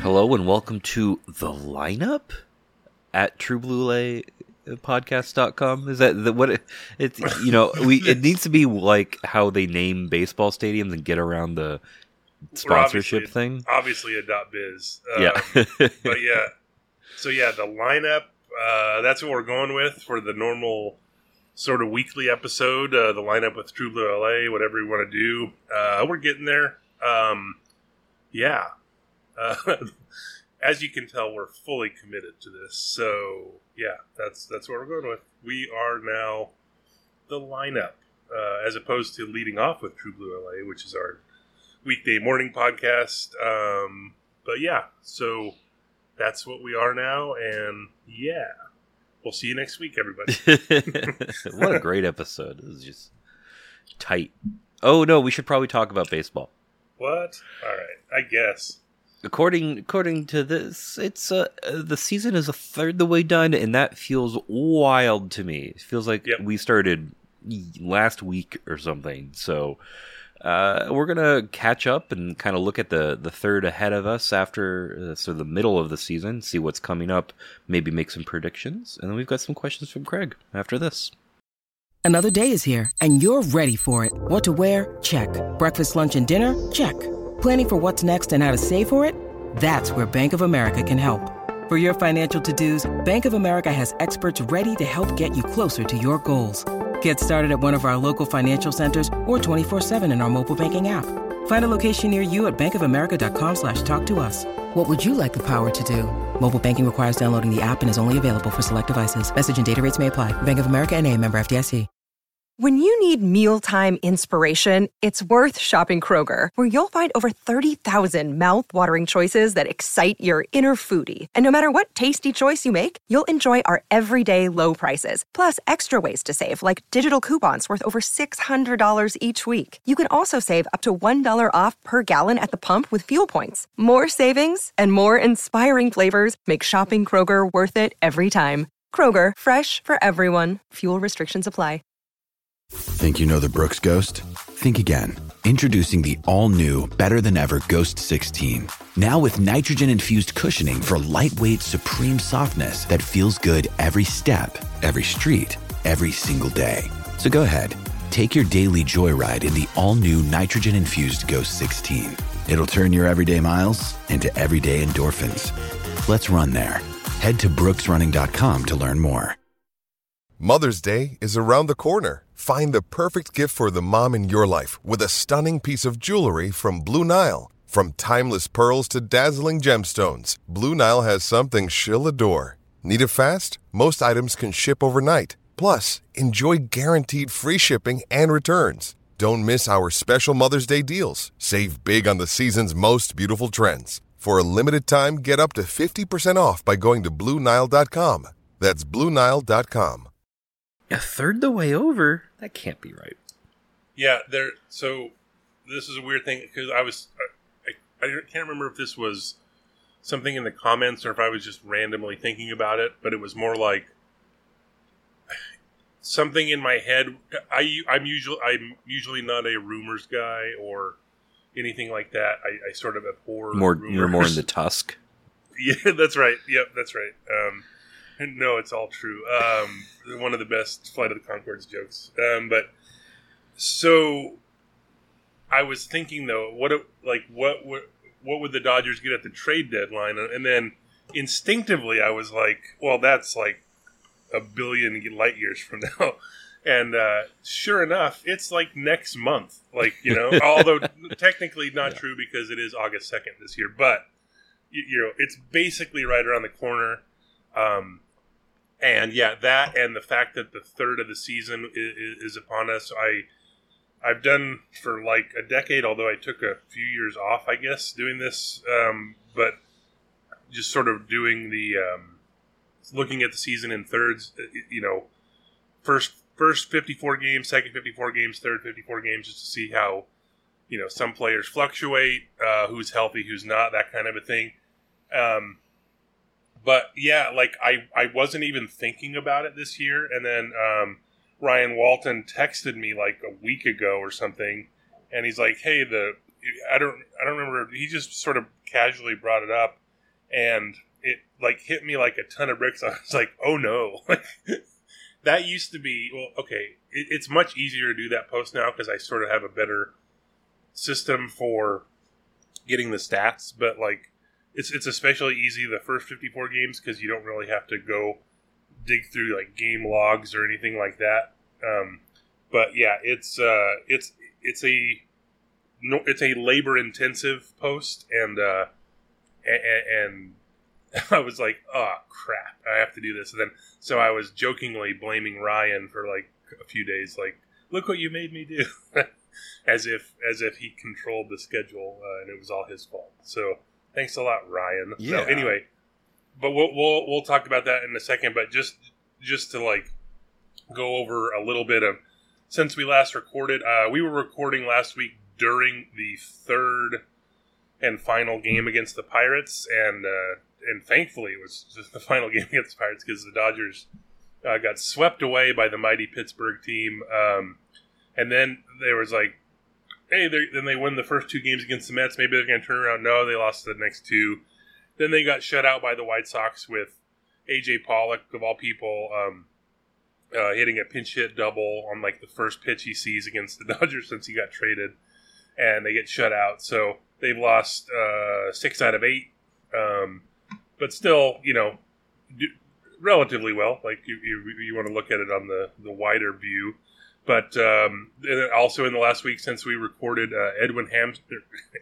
Hello and welcome to The Lineup at TrueBlueLayPodcast.com. Is that what it's, you know, it needs to be like how they name baseball stadiums and get around the sponsorship thing. Obviously a .biz. Yeah. But yeah. So yeah, The Lineup, that's what we're going with for the normal sort of weekly episode, The Lineup with True Blue LA, whatever you want to do. We're getting there. Yeah. As you can tell, we're fully committed to this. So, yeah, that's what we're going with. We are now The Lineup, as opposed to leading off with True Blue LA, which is our weekday morning podcast. But, yeah, so that's what we are now. And, yeah, we'll see you next week, everybody. What a great episode. It was just tight. Oh, no, we should probably talk about baseball. What? All right, I guess. According to this, it's the season is a third the way done, and that feels wild to me. It feels like we started last week or something. So we're gonna catch up and kind of look at the third ahead of us after the middle of the season, see what's coming up, maybe make some predictions, and then we've got some questions from Craig after this. Another day is here, and you're ready for it. What to wear? Check. Breakfast, lunch, and dinner? Check. Planning for what's next and how to save for it? That's where Bank of America can help. For your financial to-dos, Bank of America has experts ready to help get you closer to your goals. Get started at one of our local financial centers or 24/7 in our mobile banking app. Find a location near you at bankofamerica.com/talktous. What would you like the power to do? Mobile banking requires downloading the app and is only available for select devices. Message and data rates may apply. Bank of America N.A., member FDIC. When you need mealtime inspiration, it's worth shopping Kroger, where you'll find over 30,000 mouth-watering choices that excite your inner foodie. And no matter what tasty choice you make, you'll enjoy our everyday low prices, plus extra ways to save, like digital coupons worth over $600 each week. You can also save up to $1 off per gallon at the pump with fuel points. More savings and more inspiring flavors make shopping Kroger worth it every time. Kroger, fresh for everyone. Fuel restrictions apply. Think you know the Brooks Ghost? Think again. Introducing the all-new, better-than-ever Ghost 16. Now with nitrogen-infused cushioning for lightweight, supreme softness that feels good every step, every street, every single day. So go ahead, take your daily joyride in the all-new nitrogen-infused Ghost 16. It'll turn your everyday miles into everyday endorphins. Let's run there. Head to brooksrunning.com to learn more. Mother's Day is around the corner. Find the perfect gift for the mom in your life with a stunning piece of jewelry from Blue Nile. From timeless pearls to dazzling gemstones, Blue Nile has something she'll adore. Need it fast? Most items can ship overnight. Plus, enjoy guaranteed free shipping and returns. Don't miss our special Mother's Day deals. Save big on the season's most beautiful trends. For a limited time, get up to 50% off by going to BlueNile.com. That's BlueNile.com. A third the way over? That can't be right. Yeah, so this is a weird thing because I can't remember if this was something in the comments or if I was just randomly thinking about it, but it was more like something in my head. I'm usually not a rumors guy or anything like that. I sort of abhor rumors. You're more in the Tusk. Yeah, that's right. Yep, that's right. No, it's all true. One of the best Flight of the Conchords jokes. But so I was thinking though, what would the Dodgers get at the trade deadline? And then instinctively I was like, well, that's like a billion light years from now. And sure enough, it's like next month. Like, you know, although technically not true because it is August 2nd this year, but you know, it's basically right around the corner. And yeah, that and the fact that the third of the season is upon us. I've done for like a decade, although I took a few years off, I guess, doing this. But just sort of doing the looking at the season in thirds. You know, first 54 games, second 54 games, third 54 games, just to see how, you know, some players fluctuate, who's healthy, who's not, that kind of a thing. But yeah, like I wasn't even thinking about it this year, and then Ryan Walton texted me like a week ago or something, and he's like, "Hey, I don't remember." He just sort of casually brought it up, and it like hit me like a ton of bricks. I was like, oh no. Like, that used to be, well, okay, it's much easier to do that post now because I sort of have a better system for getting the stats, but like it's especially easy the first 54 games because you don't really have to go dig through like game logs or anything like that. But yeah, it's a labor intensive post, and I was like, oh crap, I have to do this. And then so I was jokingly blaming Ryan for like a few days, like, look what you made me do. As if he controlled the schedule, and it was all his fault. So thanks a lot, Ryan. Yeah. So anyway, but we'll talk about that in a second. But just to like go over a little bit of, since we last recorded, we were recording last week during the third and final game against the Pirates, and thankfully it was just the final game against the Pirates because the Dodgers got swept away by the mighty Pittsburgh team. And then there was like, hey, then they win the first two games against the Mets. Maybe they're going to turn around. No, they lost the next two. Then they got shut out by the White Sox with A.J. Pollock, of all people, hitting a pinch hit double on like the first pitch he sees against the Dodgers since he got traded. And they get shut out. So they've lost 6 out of 8. But still, relatively well. Like you want to look at it on the wider view. But also in the last week since we recorded, Edwin Hamstring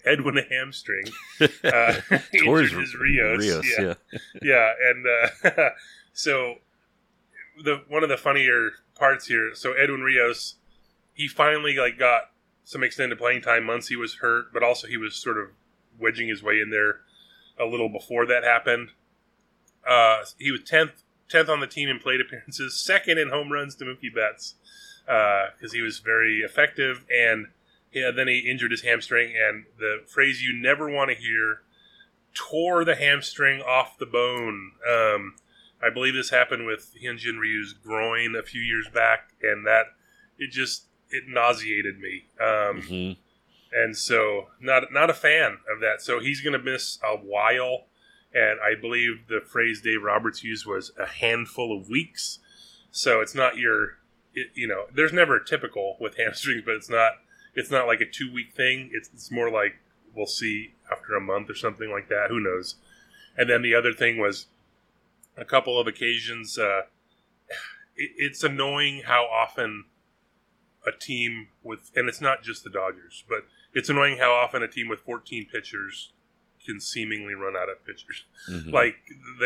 injured his Rios. Yeah. And so one of the funnier parts here, so Edwin Rios, he finally like got some extended playing time months he was hurt, but also he was sort of wedging his way in there a little before that happened. He was 10th on the team in plate appearances, second in home runs to Mookie Betts. Because he was very effective, and then he injured his hamstring, and the phrase you never want to hear, tore the hamstring off the bone. I believe this happened with Hyunjin Ryu's groin a few years back, and that it nauseated me. And so not a fan of that. So he's going to miss a while, and I believe the phrase Dave Roberts used was a handful of weeks. So it's not there's never a typical with hamstrings, but it's not like a 2-week thing. It's more like we'll see after a month or something like that. Who knows? And then the other thing was a couple of occasions. It's annoying how often a team with, and it's not just the Dodgers, but it's annoying how often a team with 14 pitchers can seemingly run out of pitchers. Mm-hmm. Like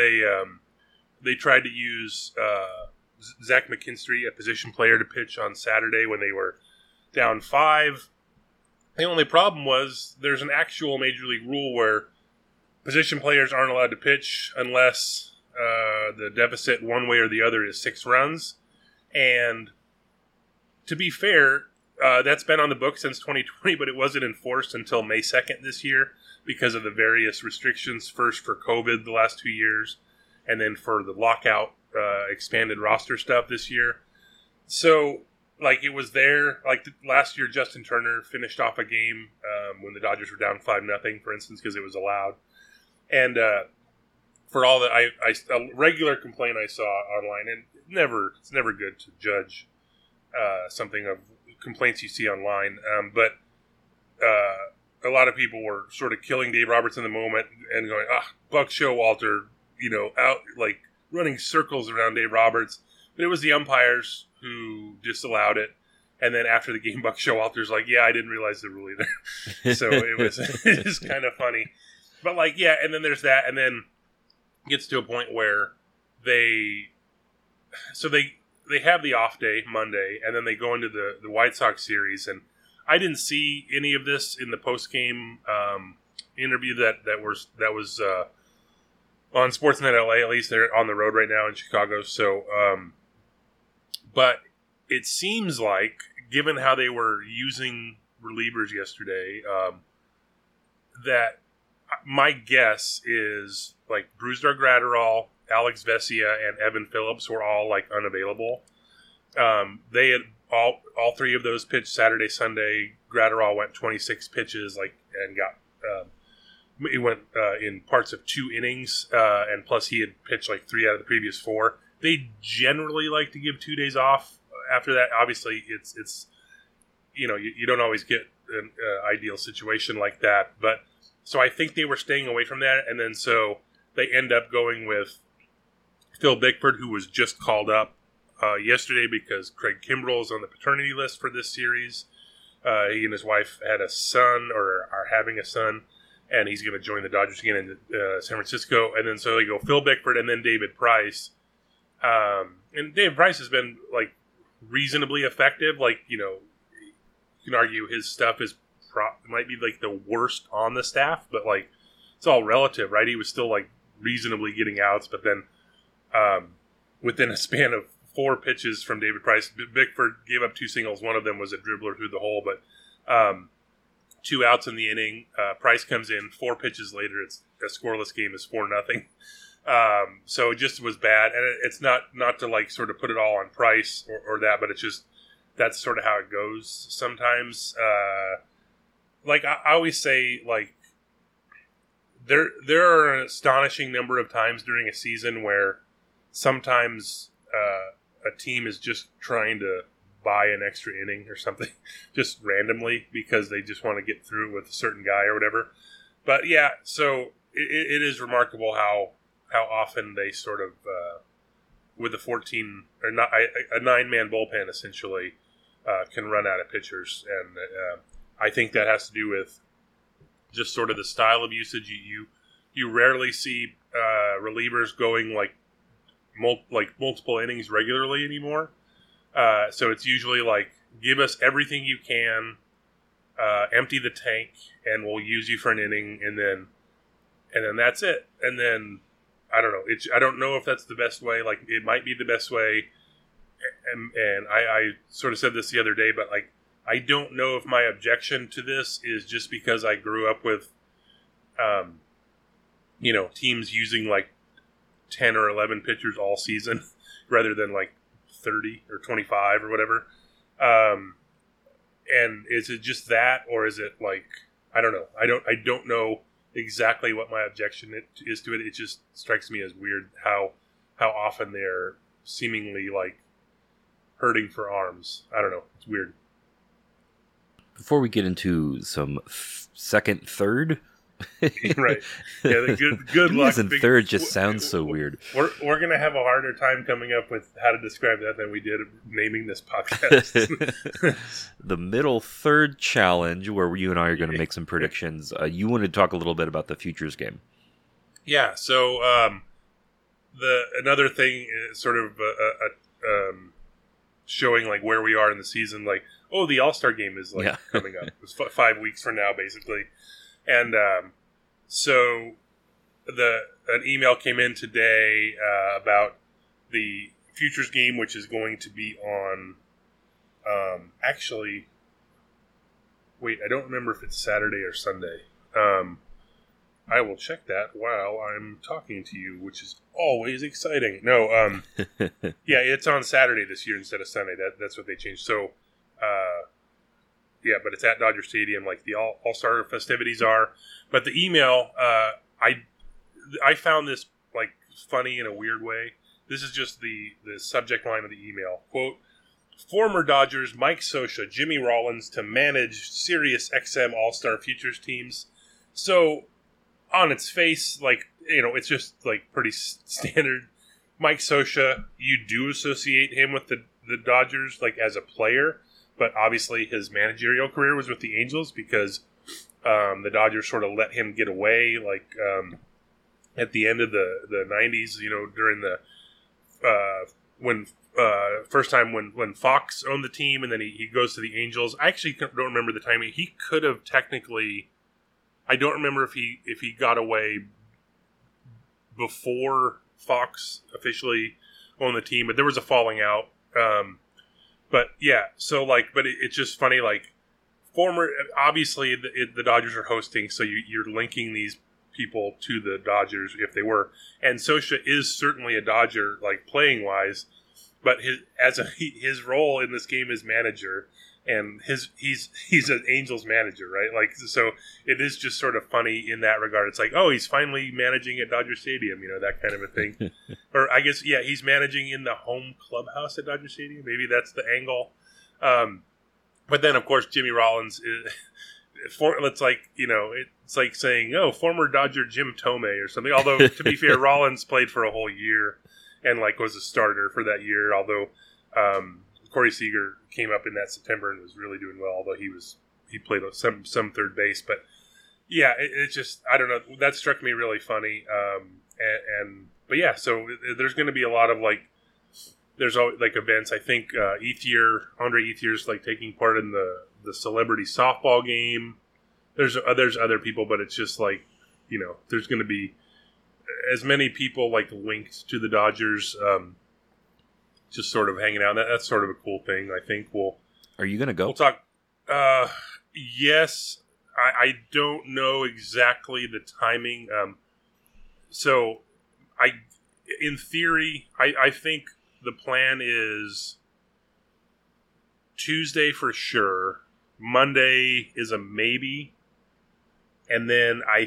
they tried to use Zach McKinstry, a position player, to pitch on Saturday when they were down 5. The only problem was there's an actual Major League rule where position players aren't allowed to pitch unless the deficit one way or the other is 6 runs. And to be fair, that's been on the books since 2020, but it wasn't enforced until May 2nd this year because of the various restrictions, first for COVID the last 2 years, and then for the lockout expanded roster stuff this year. So, like, it was there. Like, last year, Justin Turner finished off a game when the Dodgers were down 5-0, for instance, because it was allowed. And for all that, a regular complaint I saw online, and it's never good to judge something of complaints you see online, but a lot of people were sort of killing Dave Roberts in the moment and going, Buck Showalter, out, like, running circles around Dave Roberts. But it was the umpires who disallowed it. And then after the game, Buck Showalter's like, yeah, I didn't realize the rule either. So it was kind of funny. But, like, yeah, and then there's that. And then it gets to a point where they have the off day, Monday, and then they go into the White Sox series. And I didn't see any of this in the post-game interview that was on Sportsnet LA. At least they're on the road right now in Chicago. So, but it seems like, given how they were using relievers yesterday, that my guess is like Brusdar Graterol, Alex Vesia, and Evan Phillips were all like unavailable. They had all 3 of those pitched Saturday, Sunday. Graterol went 26 pitches, and got He went in parts of 2 innings, and plus he had pitched like 3 out of the previous 4. They generally like to give 2 days off after that. Obviously, it's you don't always get an ideal situation like that. But so I think they were staying away from that, and then so they end up going with Phil Bickford, who was just called up yesterday because Craig Kimbrell is on the paternity list for this series. He and his wife had a son, or are having a son, and he's going to join the Dodgers again in San Francisco. And then so they go Phil Bickford and then David Price. And David Price has been like reasonably effective. Like, you can argue his stuff might be like the worst on the staff, but like it's all relative, right? He was still like reasonably getting outs, but then within a span of 4 pitches from David Price, Bickford gave up 2 singles. One of them was a dribbler through the hole, but 2 outs in the inning. Price comes in 4 pitches later. It's a scoreless game. Is 4-0. So it just was bad, and it's not to like sort of put it all on Price or that, but it's just that's sort of how it goes sometimes. Like I always say, like there are an astonishing number of times during a season where sometimes a team is just trying to buy an extra inning or something just randomly because they just want to get through it with a certain guy or whatever. But yeah, so it is remarkable how often they sort of with a 14 or not a 9-man bullpen essentially can run out of pitchers, and I think that has to do with just sort of the style of usage. You rarely see relievers going like multiple innings regularly anymore. So it's usually like, give us everything you can, empty the tank, and we'll use you for an inning, and then that's it. And then I don't know. I don't know if that's the best way. Like, it might be the best way. And I sort of said this the other day, but like, I don't know if my objection to this is just because I grew up with, teams using like 10 or 11 pitchers all season rather than like 30 or 25 or whatever. And is it just that, or is it like, I don't know. I don't know exactly what my objection is to it. It just strikes me as weird how often they're seemingly like hurting for arms. I don't know. It's weird. Before we get into some second, third, right? Yeah, good luck. And third just sounds so weird. We're gonna have a harder time coming up with how to describe that than we did naming this podcast. The middle third challenge, where you and I are going to make some predictions. You want to talk a little bit about the futures game? Yeah. So another thing is sort of showing like where we are in the season. Like, oh, the All-Star game is like coming up. It's 5 weeks from now, basically. And so an email came in today about the futures game, which is going to be on. Actually, wait, I don't remember if it's Saturday or Sunday. I will check that while I'm talking to you, which is always exciting. No, yeah, it's on Saturday this year instead of Sunday. That's what they changed. So, yeah, but it's at Dodger Stadium, like the All-Star festivities are. But the email, I found this like funny in a weird way. This is just the subject line of the email. Quote, former Dodgers Mike Scioscia, Jimmy Rollins to manage Sirius XM All-Star Futures teams. So, on its face, like, it's just like pretty standard. Mike Scioscia, you do associate him with the Dodgers, like as a player, but obviously his managerial career was with the Angels because the Dodgers sort of let him get away, like at the end of the 90s, during the first time when Fox owned the team, and then he goes to the Angels. I actually don't remember the timing. He could have technically. I don't remember if he got away before Fox officially owned the team, but there was a falling out. But yeah, so like, but it's just funny, like obviously the Dodgers are hosting, so you're linking these people to the Dodgers if they were, and Scioscia is certainly a Dodger, like playing wise, but his role in this game is manager, and he's an Angels manager, right? Like, so it is just sort of funny in that regard. It's like, oh, he's finally managing at Dodger Stadium, that kind of a thing. Or I guess, yeah, he's managing in the home clubhouse at Dodger Stadium. Maybe that's the angle. But then, of course, Jimmy Rollins is. It's like saying, oh, former Dodger Jim Tomei or something. Although, to be fair, Rollins played for a whole year and was a starter for that year. Although Corey Seager came up in that September and was really doing well. Although he played some third base, but yeah, it's just, I don't know. That struck me really funny. But yeah, so there's going to be a lot of there's always events. I think Andre Ethier's taking part in the celebrity softball game. There's other people, but it's just there's going to be as many people linked to the Dodgers, just sort of hanging out. That's sort of a cool thing. I think Are you going to go? We'll talk. Yes, I don't know exactly the timing. In theory, I think the plan is Tuesday for sure. Monday is a maybe. And then I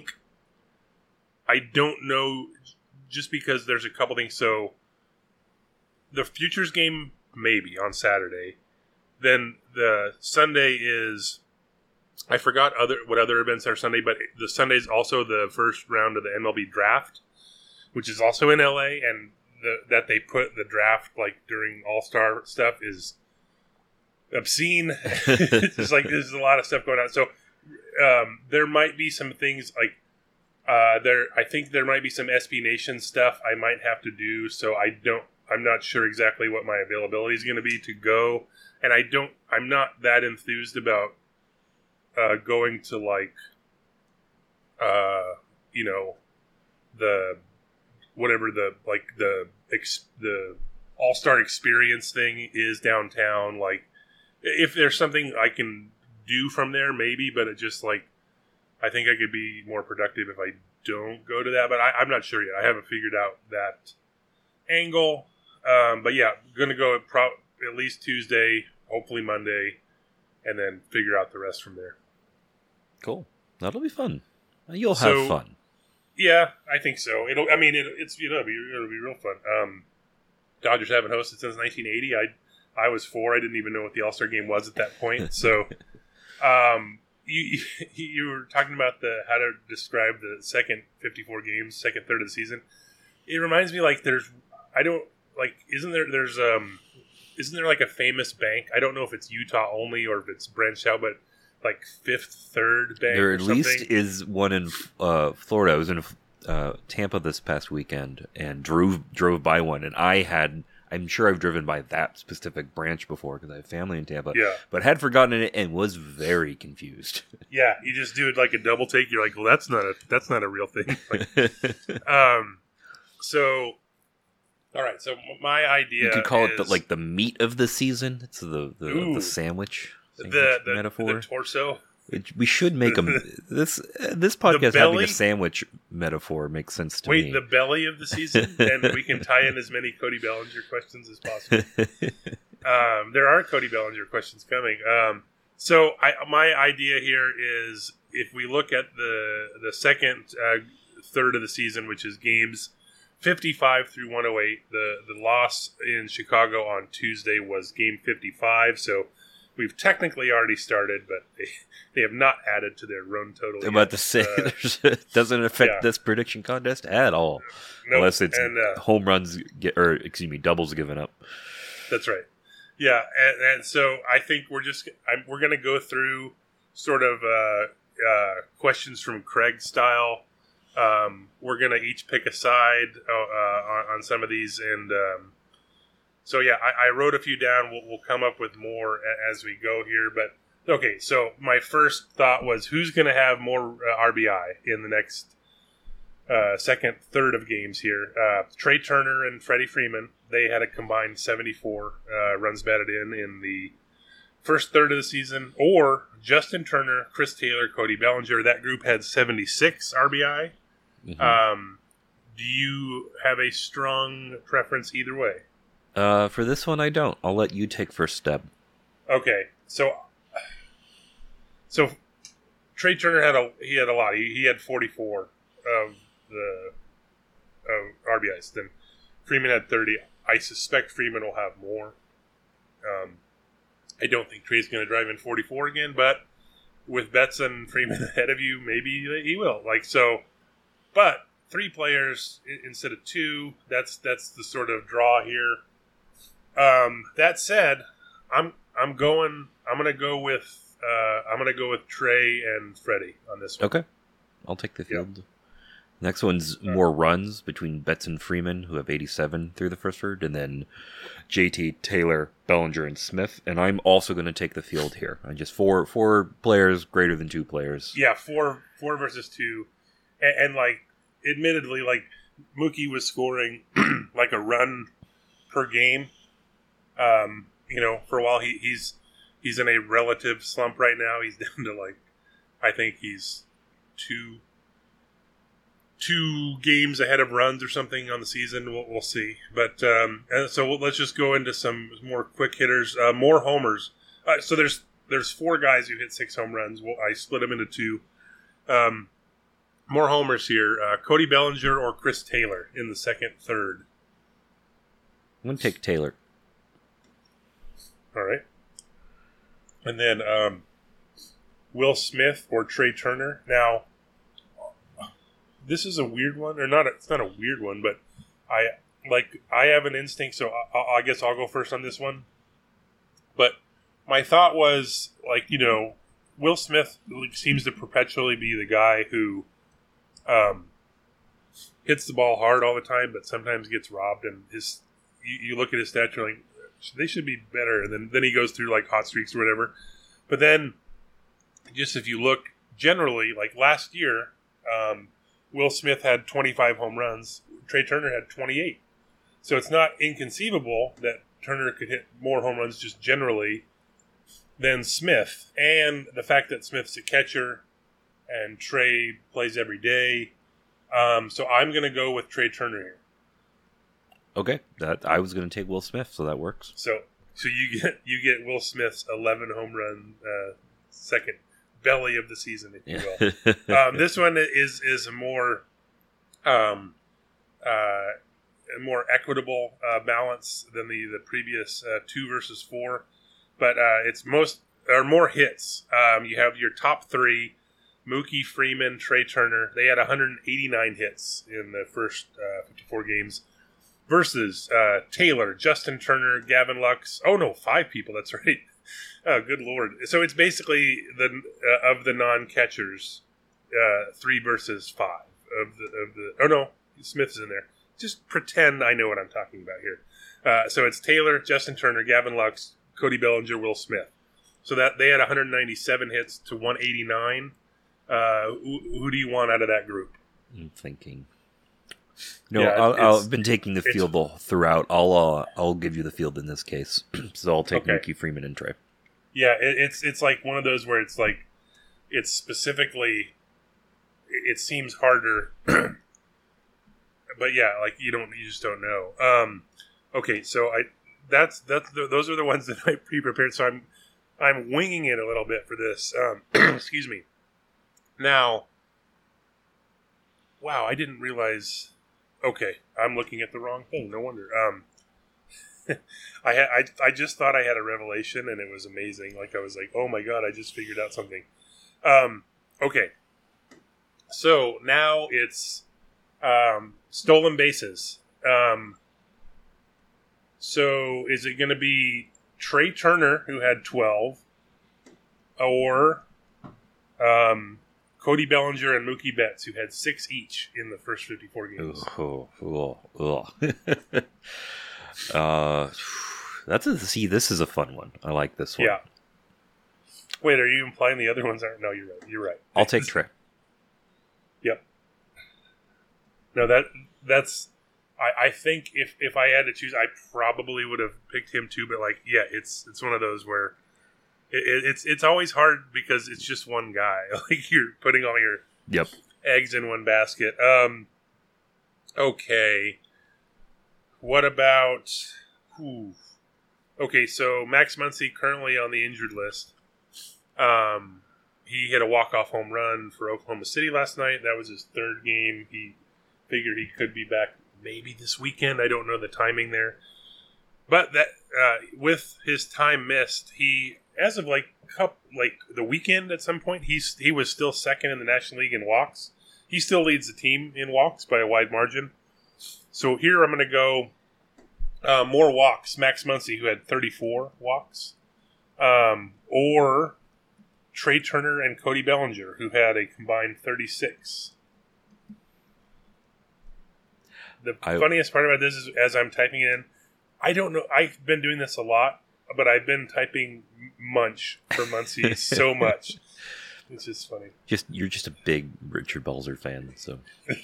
don't know, just because there's a couple things. So the Futures game, maybe on Saturday. Then the Sunday is, I forgot what other events are Sunday, but the Sunday is also the first round of the MLB draft, which is also in LA. And that they put the draft during All-Star stuff is obscene. It's just there's a lot of stuff going on. So there might be some things I think there might be some SB Nation stuff I might have to do. So I'm not sure exactly what my availability is going to be to go, and I'm not that enthused about going to the whatever the All-Star Experience thing is downtown. If there's something I can do from there, maybe, but it just I think I could be more productive if I don't go to that, but I'm not sure yet. I haven't figured out that angle. But yeah, going to go at least Tuesday, hopefully Monday, and then figure out the rest from there. Cool. That'll be fun. You'll have fun. Yeah, I think so. It'll be real fun. Dodgers haven't hosted since 1980. I was 4. I didn't even know what the All-Star game was at that point. So, you were talking about how to describe the second 54 games, second third of the season. It reminds me isn't there a famous bank? I don't know if it's Utah only or if it's branched out, but Fifth Third Bank. There at least is one in Florida. I was in Tampa this past weekend and drove by one, and I'm sure I've driven by that specific branch before because I have family in Tampa. Yeah. But had forgotten it and was very confused. Yeah, you just do it a double take. You're well, that's not a real thing. So, all right. So my idea, you could call it the meat of the season. It's the sandwich metaphor. The torso. We should make them. This podcast having a sandwich metaphor makes sense to me. Wait, the belly of the season, and we can tie in as many Cody Bellinger questions as possible. There are Cody Bellinger questions coming. So my idea here is if we look at the second third of the season, which is games 55 through 108, the loss in Chicago on Tuesday was game 55. So we've technically already started, but they have not added to their run total. I'm about to say, it doesn't affect this prediction contest at all. Nope. Unless it's home runs, doubles given up. That's right. Yeah, and so I think we're going to go through sort of questions from Craig style. We're going to each pick a side on some of these, and so yeah, I wrote a few down. We'll come up with more as we go here. But okay, so my first thought was who's going to have more RBI in the next second third of games here? Trey Turner and Freddie Freeman. They had a combined 74 runs batted in the first third of the season. Or Justin Turner, Chris Taylor, Cody Bellinger. That group had 76 RBI. Mm-hmm. Do you have a strong preference either way? For this one, I don't. I'll let you take first step. Okay, so Trey Turner had a lot. He had 44 of the RBIs. Then Freeman had 30. I suspect Freeman will have more. I don't think Trey's going to drive in 44 again, but with Betts and Freeman ahead of you, maybe he will. But 3 players instead of 2. That's the sort of draw here. That said, I'm going to go with Trey and Freddie on this one. Okay, I'll take the field. Yep. Next one's more runs between Betts and Freeman, who have 87 through the first third, and then JT, Taylor, Bellinger, and Smith. And I'm also going to take the field here. I just four players greater than 2 players. Yeah, four versus 2, and admittedly, Mookie was scoring like a run per game. For a while he's in a relative slump right now. He's down to I think he's two games ahead of runs or something on the season. We'll see. But and so let's just go into some more quick hitters. More homers. So there's 4 guys who hit 6 home runs. I split them into 2. More homers here. Cody Bellinger or Chris Taylor in the second, third. I'm going to take Taylor. All right. And then Will Smith or Trey Turner. Now, this is a weird one, or not? It's not a weird one, but I have an instinct, so I guess I'll go first on this one. But my thought was Will Smith seems to perpetually be the guy who hits the ball hard all the time, but sometimes gets robbed. And you look at his stats, you're like, they should be better. And then he goes through hot streaks or whatever. But then, just if you look generally, last year, Will Smith had 25 home runs. Trey Turner had 28. So it's not inconceivable that Turner could hit more home runs just generally than Smith. And the fact that Smith's a catcher and Trey plays every day. So I'm going to go with Trey Turner here. Okay, I was going to take Will Smith, so that works. So you get Will Smith's 11 home run second belly of the season, if you will. This one is a more equitable balance than the previous 2 versus 4, but it's more hits. You have your top 3: Mookie, Freeman, Trey Turner. They had 189 hits in the first 54 games. Versus Taylor, Justin Turner, Gavin Lux. Oh no, 5 people. That's right. Oh, good Lord. So it's basically of the non-catchers, 3 versus 5 of the. Oh no, Smith's in there. Just pretend I know what I'm talking about here. So it's Taylor, Justin Turner, Gavin Lux, Cody Bellinger, Will Smith. So that they had 197 hits to 189. Who do you want out of that group? I'm thinking. No, yeah, I've been taking the field throughout. I'll give you the field in this case. So I'll take Mookie, Freeman, and Trey. Yeah, it's like one of those where it's specifically, it seems harder, but yeah, you just don't know. Okay, so those are the ones that I pre-prepared. So I'm winging it a little bit for this. Excuse me. Now, wow, I didn't realize. Okay, I'm looking at the wrong thing. No wonder. I just thought I had a revelation, and it was amazing. I was like, oh my god, I just figured out something. Okay, so now it's stolen bases. So is it going to be Trey Turner, who had 12, or Cody Bellinger and Mookie Betts, who had 6 each in the first 54 games? This is a fun one. I like this one. Yeah. Wait, are you implying the other ones aren't? No, you're right. You're right. I'll take Trey. Yep. No, that's. I think if I had to choose, I probably would have picked him too. But it's one of those where it's always hard because it's just one guy. You're putting all your eggs in one basket. Okay. What about Ooh. Okay, so Max Muncy currently on the injured list. He hit a walk-off home run for Oklahoma City last night. That was his third game. He figured he could be back maybe this weekend. I don't know the timing there. But that with his time missed, he, as of like the weekend at some point, he was still second in the National League in walks. He still leads the team in walks by a wide margin. So here I'm going to go more walks. Max Muncy, who had 34 walks. Or Trey Turner and Cody Bellinger, who had a combined 36. The funniest part about this is, as I'm typing it in, I don't know. I've been doing this a lot, but I've been typing Munch for Muncy so much. It's just funny. You're just a big Richard Balzer fan, so.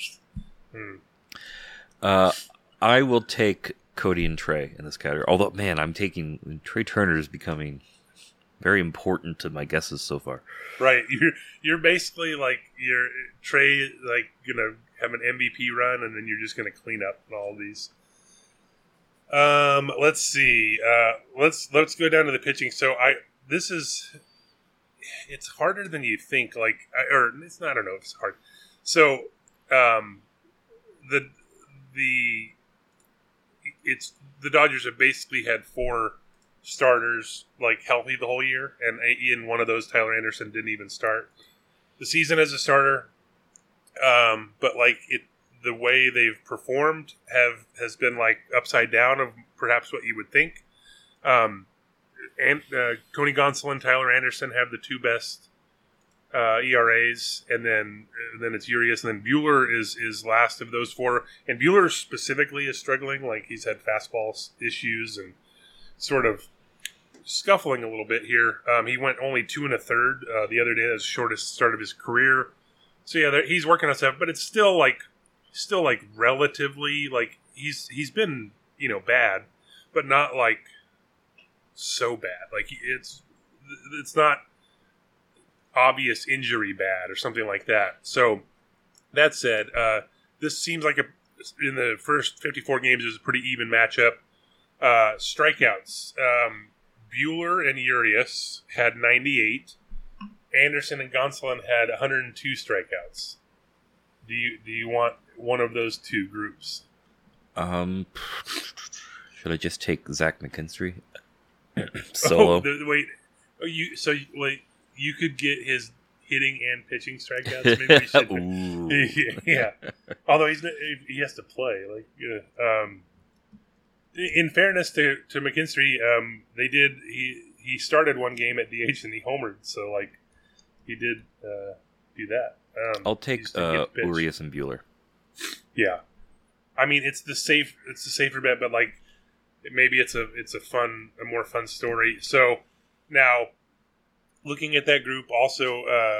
I will take Cody and Trey in this category. Although, man, I'm taking Trey Turner is becoming very important to my guesses so far. Right, you're basically like you're Trey, like gonna have an MVP run, and then you're just gonna clean up all of these. Let's see. Let's go down to the pitching. So it's harder than you think. Like, or it's not. I don't know if it's hard. So, the Dodgers have basically had 4 starters like healthy the whole year, and in one of those, Tyler Anderson didn't even start the season as a starter. But like the way they've performed has been like upside down of perhaps what you would think. And Tony Gonsolin and Tyler Anderson have the 2 best ERAs, and then it's Urias, and then Buehler is last of those 4. And Buehler specifically is struggling, like he's had fastball issues and sort of scuffling a little bit here. He went only 2 1/3 the other day. That's the shortest start of his career. So yeah, he's working on stuff, but it's still like relatively like he's been bad, but not like so bad. Like it's not obvious injury bad or something like that. So that said, this seems like in the first 54 games is a pretty even matchup. Strikeouts. Buehler and Urias had 98. Anderson and Gonsolin had 102 strikeouts. Do you want one of those 2 groups? Should I just take Zach McKinstry solo? You could get his hitting and pitching strikeouts. Maybe we should. Yeah. Although he has to play. In fairness to McKinstry, he started one game at DH and he homered. So like he did do that. I'll take Urias and Buehler. Yeah, I mean it's the safer bet, but like maybe it's a more fun story. So now looking at that group also,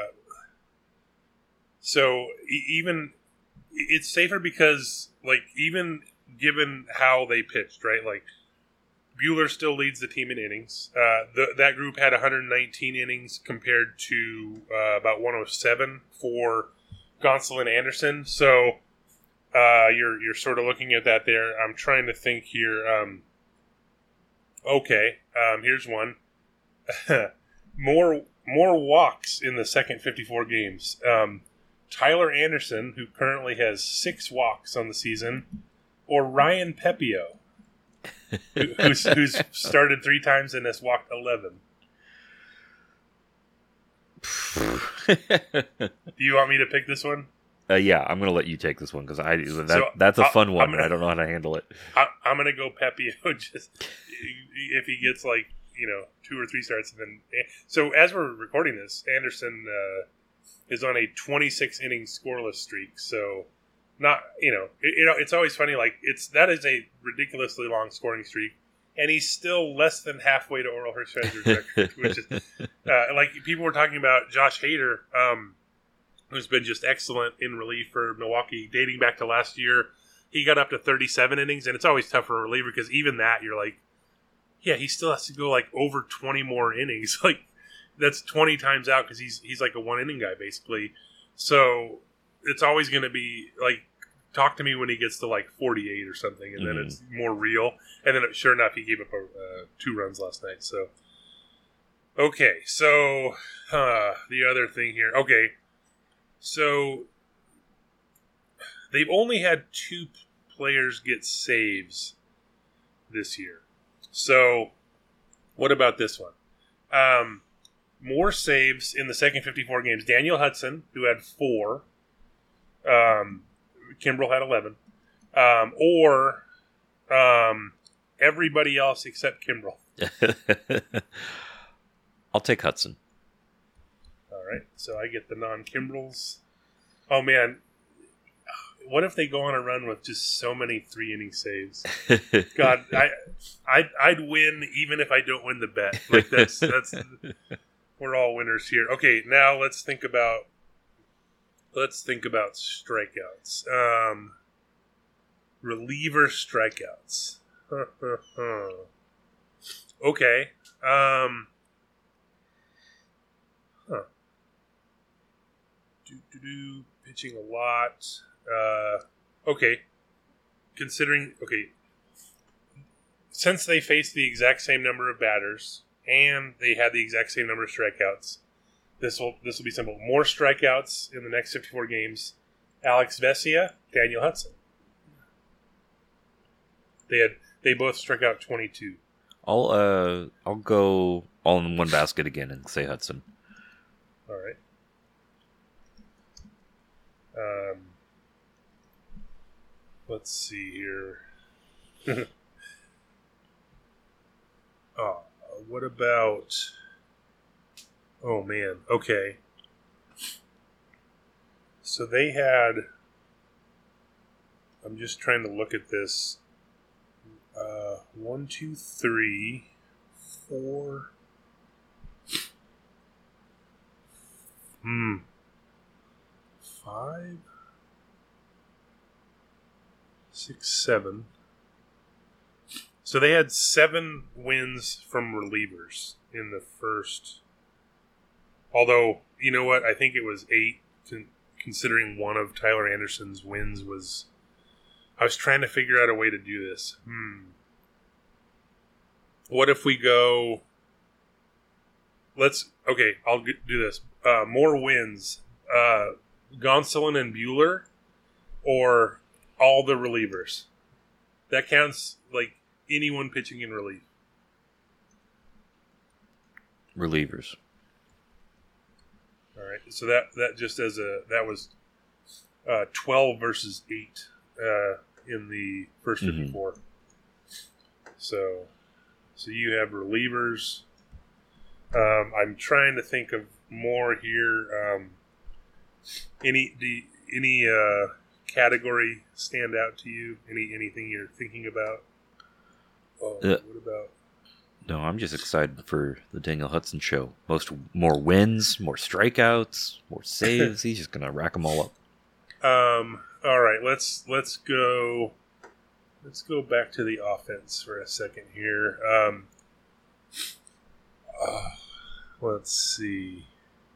so even it's safer because like even given how they pitched, right? Like Buehler still leads the team in innings. That group had 119 innings compared to about 107 for Gonsolin and Anderson. So you're sort of looking at that there. I'm trying to think here. Here's one. More walks in the second 54 games. Tyler Anderson, who currently has 6 walks on the season, or Ryan Pepio, who's started 3 times and has walked 11. Do you want me to pick this one? Yeah, I'm going to let you take this one because that's a fun one, and I don't know how to handle it. I'm going to go Pepio just if he gets 2 or 3 starts. And then, so as we're recording this, Anderson is on a 26 inning scoreless streak. So not it's always funny. Like that is a ridiculously long scoring streak, and he's still less than halfway to Oral Hershiser's record, which is like people were talking about Josh Hader, who's been just excellent in relief for Milwaukee, dating back to last year. He got up to 37 innings, and it's always tough for a reliever because even that you're like, yeah, he still has to go like over 20 more innings. Like that's 20 times out because he's like a 1 inning guy basically. So it's always going to be like talk to me when he gets to like 48 or something, and then it's more real. And then, sure enough, he gave up 2 runs last night. So, okay. So, the other thing here. Okay. So, they've only had 2 players get saves this year. So, what about this one? More saves in the second 54 games. Daniel Hudson, who had 4. Kimbrel had 11. Or everybody else except Kimbrel. I'll take Hudson. All right. So I get the non-Kimbrels. Oh, man. What if they go on a run with just so many 3-inning saves? God, I'd win even if I don't win the bet. Like that's we're all winners here. Okay, now let's think about strikeouts. Reliever strikeouts. Okay. Pitching a lot. Okay. Since they faced the exact same number of batters and they had the exact same number of strikeouts, this will be simple. More strikeouts in the next 54 games. Alex Vesia, Daniel Hudson. They both struck out 22. I'll go all in one basket again and say Hudson. All right. Let's see here. What about... Oh, man. Okay. So they had... I'm just trying to look at this. 1, 2, 3, 4... 5... 6, 7. So they had 7 wins from relievers in the first. Although, you know what? I think it was 8, considering one of Tyler Anderson's wins was. I was trying to figure out a way to do this. What if we go. Okay, I'll do this. More wins. Gonsolin and Buehler, or all the relievers. That counts like anyone pitching in relief. Relievers. All right. So that just that was 12 versus 8 in the first 54. So you have relievers. I'm trying to think of more here. Any category stand out to you? Anything you're thinking about? What about? No, I'm just excited for the Daniel Hudson show. More wins, more strikeouts, more saves. He's just gonna rack them all up. All right, let's go. Let's go back to the offense for a second here. Let's see.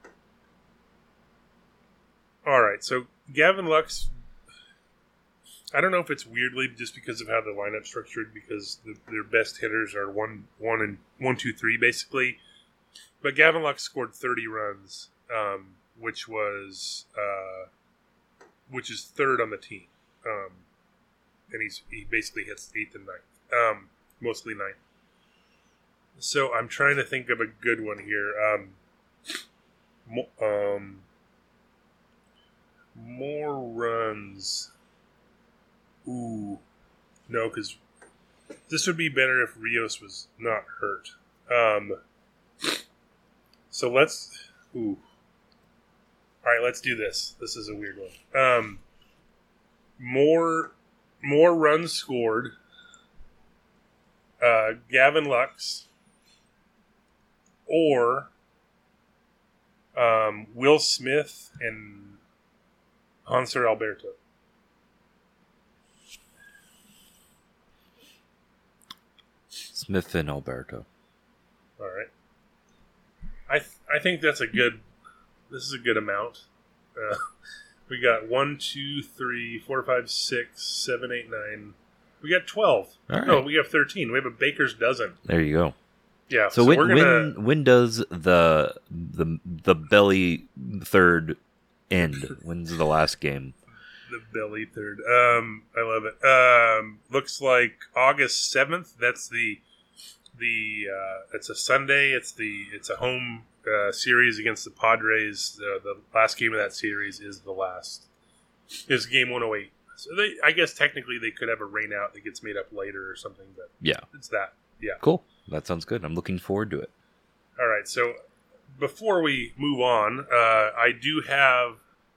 All right, so Gavin Lux. I don't know if it's weirdly just because of how the lineup's structured, because their best hitters are 1, 2, 3 basically. But Gavin Lux scored 30 runs, which is third on the team, and he basically hits 8th and 9th, mostly 9th. So I'm trying to think of a good one here. More runs. Ooh, no, because this would be better if Rios was not hurt. So let's. Ooh. All right, let's do this. This is a weird one. More runs scored. Gavin Lux. Or Will Smith and Hanser Alberto. Smith and Alberto. All right. I think that's a good. This is a good amount. We got 1, 2, 3, 4, 5, 6, 7, 8, 9. We got 12. All right. No, we have 13. We have a baker's dozen. There you go. Yeah. So when does the belly third end? When's the last game? The belly third. I love it. Looks like August 7th. That's the it's a Sunday. It's a home series against the Padres. The last game of that series is game 108. So I guess technically they could have a rain out that gets made up later or something, but yeah, it's that. Yeah, cool. That sounds good. I'm looking forward to it. All right. So before we move on, I do have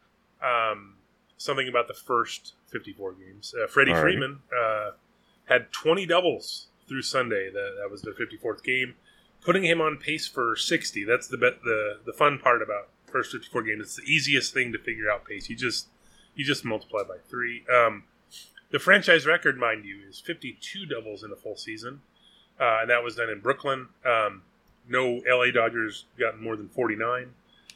something about the first 54 games. Freddie Freeman had 20 doubles through Sunday. That was the 54th game, putting him on pace for 60. That's the fun part about first 54 games. It's the easiest thing to figure out pace. You just multiply by 3. The franchise record, mind you, is 52 doubles in a full season, and that was done in Brooklyn. No LA Dodgers got more than 49.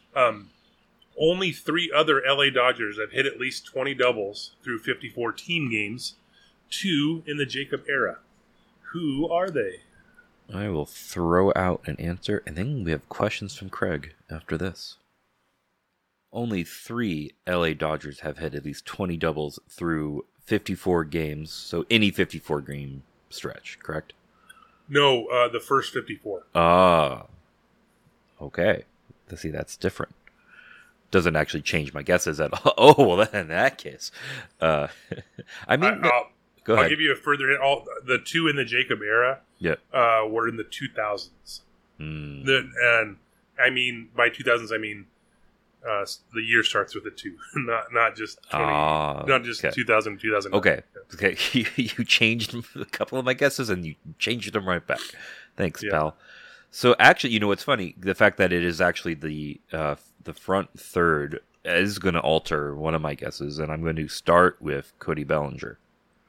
Only 3 other LA Dodgers have hit at least 20 doubles through 54 team games, 2 in the Jacob era. Who are they? I will throw out an answer, and then we have questions from Craig after this. Only 3 LA Dodgers have hit at least 20 doubles through 54 games, so any 54 game stretch, correct? No, the first 54. Ah, okay. See, that's different. Doesn't actually change my guesses at all. Oh, well, then in that case, I mean, go ahead. I'll give you a further hint. All the 2 in the Jacob era, were in the 2000s. And I mean, by 2000s, I mean the year starts with a 2, not just 2000, 2000. Okay, okay. You changed a couple of my guesses, and you changed them right back. Thanks, pal. So actually, you know what's funny? The fact that it is actually the front third is going to alter one of my guesses, and I'm going to start with Cody Bellinger.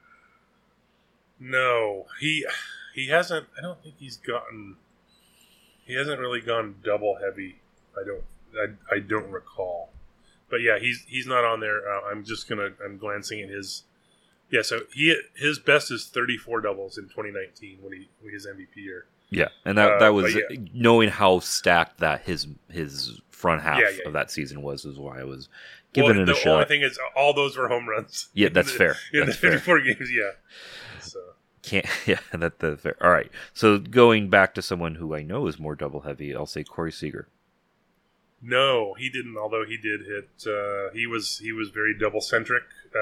No, he hasn't. I don't think he's gotten. He hasn't really gone double heavy. I don't recall. But yeah, he's not on there. I'm glancing at his. Yeah, so his best is 34 doubles in 2019 when his MVP year. Yeah, and that was knowing how stacked that his front half of that season was why I was giving it a shot. The only thing is all those were home runs. Yeah, that's fair. In the 54 games, yeah. So that's fair. All right, so going back to someone who I know is more double heavy, I'll say Corey Seager. No, he didn't. Although he did hit, he was very double centric.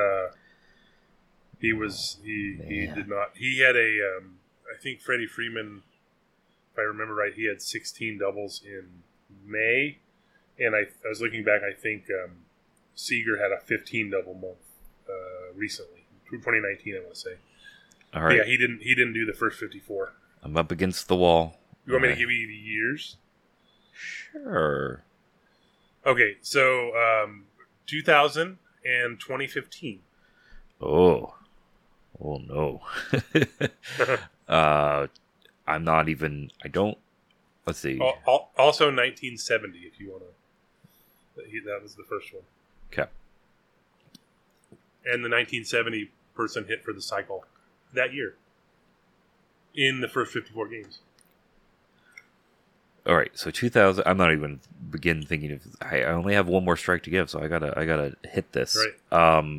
He did not. He had a. I think Freddie Freeman, if I remember right, he had 16 doubles in May, and I was looking back. I think Seager had a 15 double month recently, 2019. I want to say. All right. Yeah, he didn't do the first 54. I'm up against the wall. You want me to give you the years? Sure. Okay, so 2000 and 2015. Oh no. I'm not even. I don't. Let's see. Also 1970, if you want to. That was the first one. Okay. And the 1970 person hit for the cycle that year in the first 54 games. All right, so 2000. I'm not even begin thinking of. I only have one more strike to give, so I gotta hit this. Right.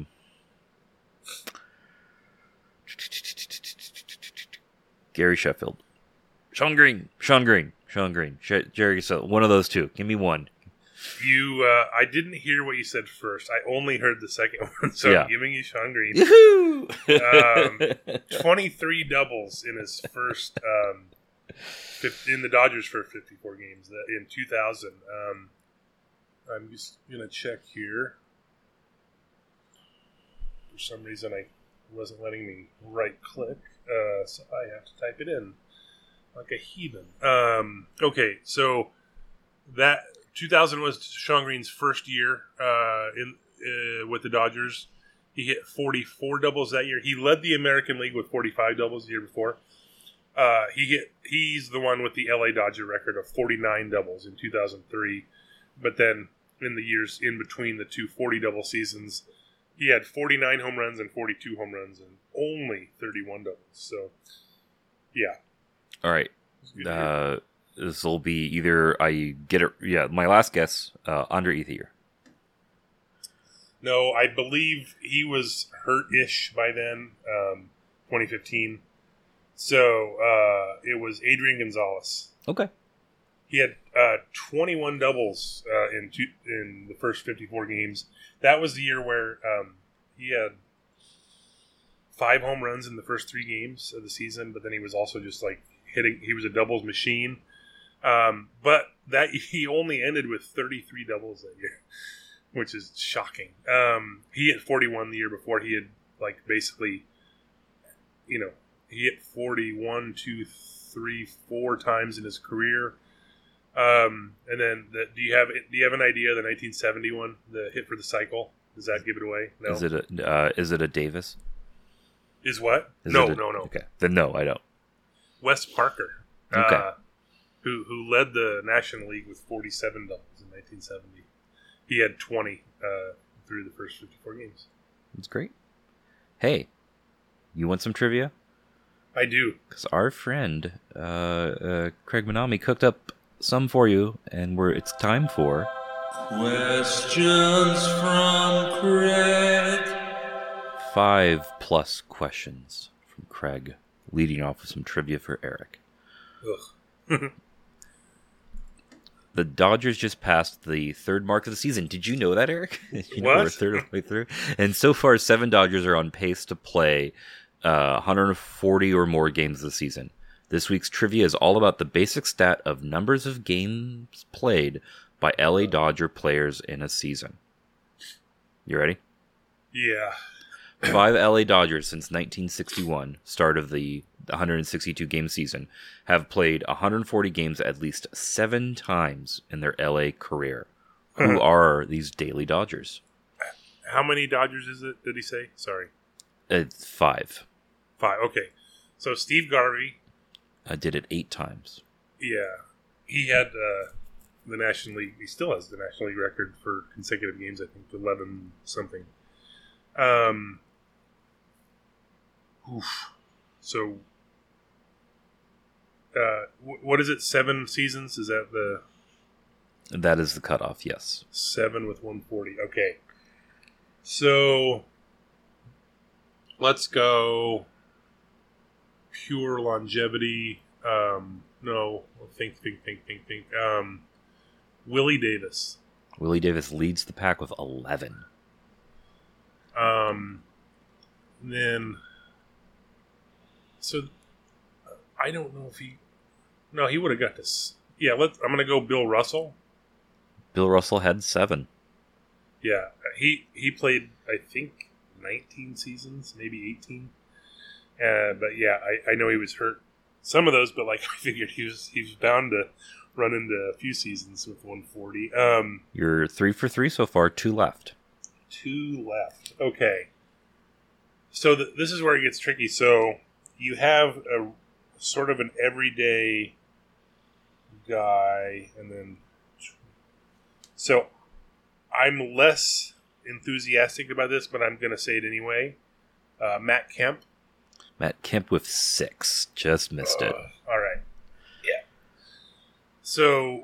Gary Sheffield, Sean Green, Jerry. So one of those two. Give me one. I didn't hear what you said first. I only heard the second one, so I'm giving you Sean Green. Yoo-hoo! 23 doubles in his first. In the Dodgers for 54 games in 2000. I'm just going to check here. For some reason, I wasn't letting me right-click, so I have to type it in like a heathen. Okay, so that 2000 was Sean Green's first year with the Dodgers. He hit 44 doubles that year. He led the American League with 45 doubles the year before. He's the one with the LA Dodger record of 49 doubles in 2003. But then in the years in between the two 40-double seasons. He had 49 home runs and 42 home runs and only 31 doubles. So, yeah. All right. This will be either I get it. Yeah, my last guess, Andre Ethier. No, I believe he was hurt-ish by then, 2015. So it was Adrian Gonzalez. Okay. He had 21 doubles in the first 54 games. That was the year where he had 5 home runs in the first 3 games of the season, but then he was also just like hitting. He was a doubles machine. But that he only ended with 33 doubles that year, which is shocking. He hit 41 the year before. He had like basically, he hit 41, 2, 3, 4 times in his career. And then do you have an idea of the 1971, the hit for the cycle? Does that give it away? No. Is it a Davis? Is what? No. Okay. Then no, I don't. Wes Parker. Okay. Who led the National League with 47 doubles in 1970. He had 20 through the first 54 games. That's great. Hey, you want some trivia? I do. Because our friend Craig Manami cooked up some for you, and it's time for Questions from Craig. 5+ questions from Craig, leading off with some trivia for Eric. Ugh. The Dodgers just passed the 3rd mark of the season. Did you know that, Eric? What? We're 3rd of the way through. And so far, 7 Dodgers are on pace to play 140 or more games this season. This week's trivia is all about the basic stat of numbers of games played by LA Dodger players in a season. You ready? Yeah. 5 LA Dodgers since 1961, start of the 162-game season, have played 140 games at least 7 times in their LA career. Who are these daily Dodgers? How many Dodgers is it, did he say? Sorry. 5. 5, okay. So Steve Garvey. Did it 8 times. Yeah. He had the National League. He still has the National League record for consecutive games, I think, 11 something. So, what is it? 7 seasons? Is that the? That is the cutoff. Yes. 7 with 140. Okay. So, let's go. Pure longevity. No. Think. Willie Davis. Willie Davis leads the pack with 11. Then. So, I don't know if he... No, he would have got this. Yeah, I'm going to go Bill Russell. Bill Russell had 7. Yeah, he played, I think, 19 seasons, maybe 18. But yeah, I know he was hurt some of those, but like I figured he was bound to run into a few seasons with 140. You're 3 for 3 so far, 2 left. 2 left. Okay. So this is where it gets tricky. So you have a sort of an everyday guy, and then so I'm less enthusiastic about this, but I'm going to say it anyway. Matt Kemp. Matt Kemp with 6. Just missed it. All right. Yeah. So,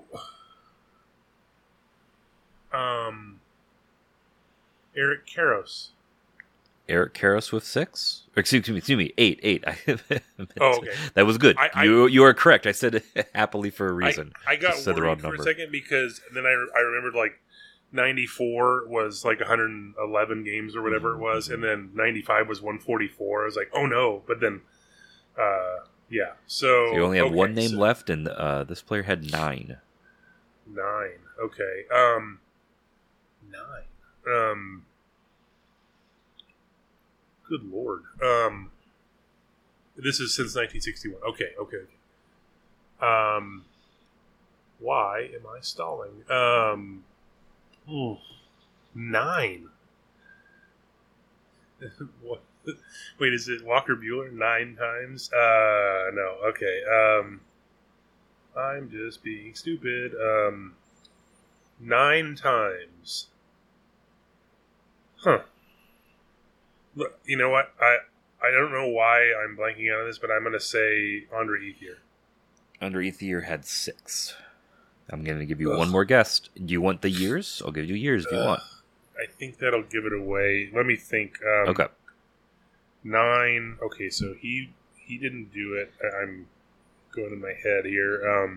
Eric Karros. Eric Karros with 6? Excuse me, 8. Oh, okay. That was good. You are correct. I said it happily for a reason. I got worried for a second because then I remembered like 94 was like 111 games or whatever it was, and then 95 was 144. I was like, oh no. But then, yeah. So you only have one name left, and this player had 9. 9. Okay. 9. Good Lord. This is since 1961. Okay. Why am I stalling? 9. What? Wait, is it Walker Buehler 9 times? No. Okay. I'm just being stupid. 9 times. Huh. Look, you know what? I don't know why I'm blanking on this, but I'm going to say Andre Ethier. Andre Ethier had 6. I'm going to give you one more guess. Do you want the years? I'll give you years if you want. I think that'll give it away. Let me think. Okay. 9. Okay, so he didn't do it. I'm going in my head here.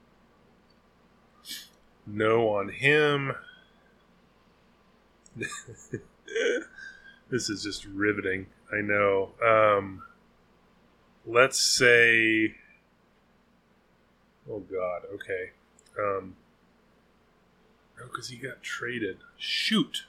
No on him. This is just riveting. I know. Let's say... Oh, God. Okay. No, because he got traded. Shoot.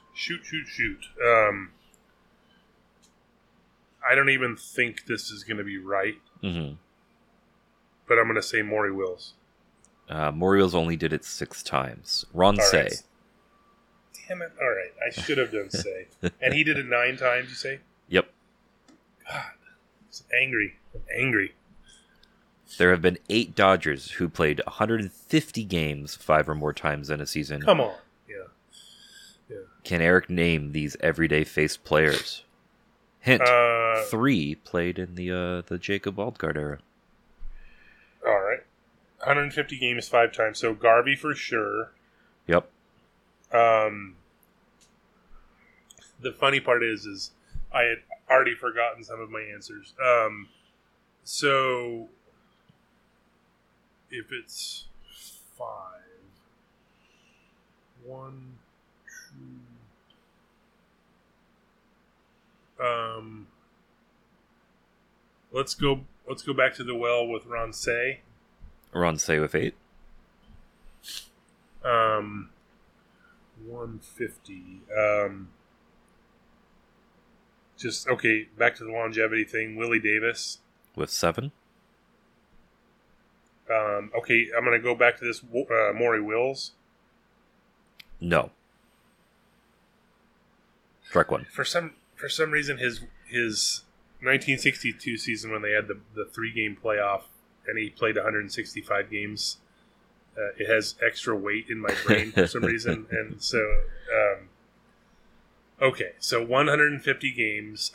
I don't even think this is going to be right. Mm-hmm. But I'm going to say Maury Wills. Maury Wills only did it 6 times. Ron Say. Right. Damn it. All right. I should have done Say. And he did it 9 times, you say? Yep. God. I'm angry. There have been 8 Dodgers who played 150 games 5 or more times in a season. Come on. Yeah. Can Eric name these everyday faced players? Hint, 3 played in the Jacob Wildcard era. All right. 150 games 5 times. So Garvey for sure. Yep. The funny part is I had already forgotten some of my answers. So if it's 5, 1, 2. Let's go back to the well with Ron Say. Ron Say with 8. 150. Just okay. Back to the longevity thing. Willie Davis with 7. Okay, I'm gonna go back to this. Maury Wills. No. Strike 1. For some reason, his 1962 season when they had the 3-game playoff and he played 165 games. It has extra weight in my brain for some reason, and so okay, so 150 games.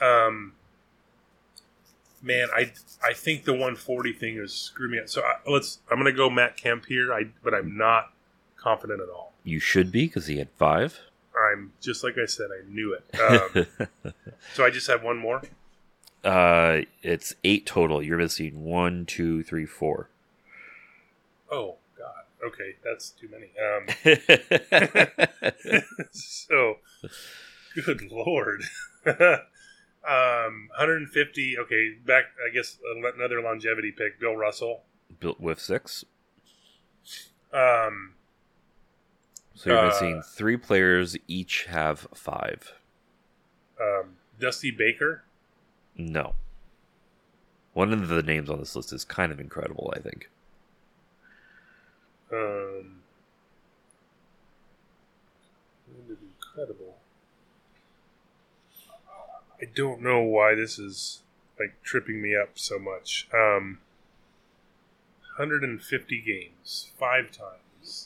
Man, I think the 140 thing is screwing me up. So I'm going to go Matt Kemp here, but I'm not confident at all. You should be because he had 5. I'm just like I said, I knew it. So I just have one more. It's 8 total. You're missing 1, 2, 3, 4. Oh. Okay, that's too many. So, good Lord. 150. Okay, back. I guess another longevity pick. Bill Russell. Built with 6. So you're missing 3 players. Each have 5. Dusty Baker. No. One of the names on this list is kind of incredible, I think. Incredible. I don't know why this is like tripping me up so much. 150 games, 5 times.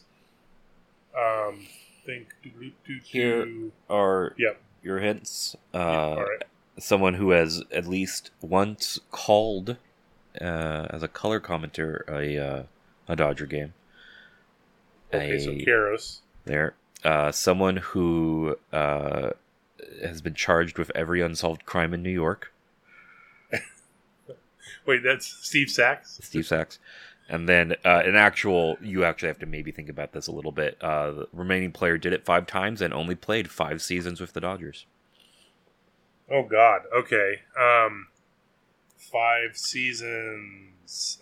Here are your hints. All right. Someone who has at least once called as a color commentator a Dodger game. Okay, so Karros. There. Someone who has been charged with every unsolved crime in New York. Wait, that's Steve Sachs? Steve Sachs. And then you actually have to maybe think about this a little bit. The remaining player did it 5 times and only played 5 seasons with the Dodgers. Oh, God. Okay. 5 seasons.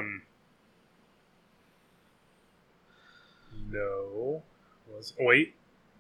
No. Wait.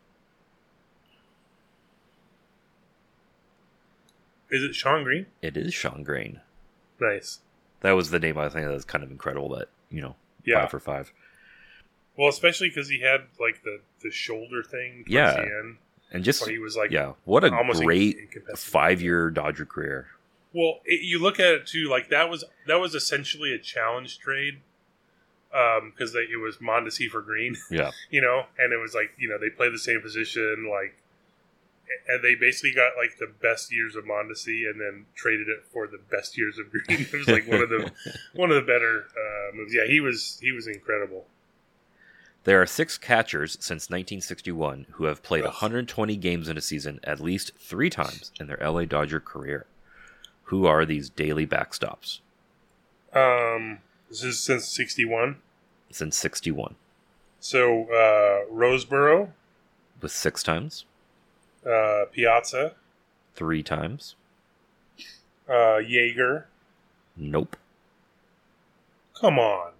Is it Sean Green? It is Sean Green. Nice. That was the name I think that was kind of incredible that, 5 for 5. Well, especially because he had, like, the shoulder thing towards the end. And just, he was like, what a great 5-year Dodger career. Well, you look at it, too, like, that was essentially a challenge trade. because it was Mondesi for Green. Yeah. And it was like, they play the same position, like, and they basically got like the best years of Mondesi and then traded it for the best years of Green. It was like one of the better moves. Yeah, he was incredible. There are 6 catchers since 1961 who have played 120 games in a season at least 3 times in their LA Dodger career. Who are these daily backstops? This is since 61. Since 61. So Roseboro with 6 times. Piazza 3 times. Yeager. Nope. Come on.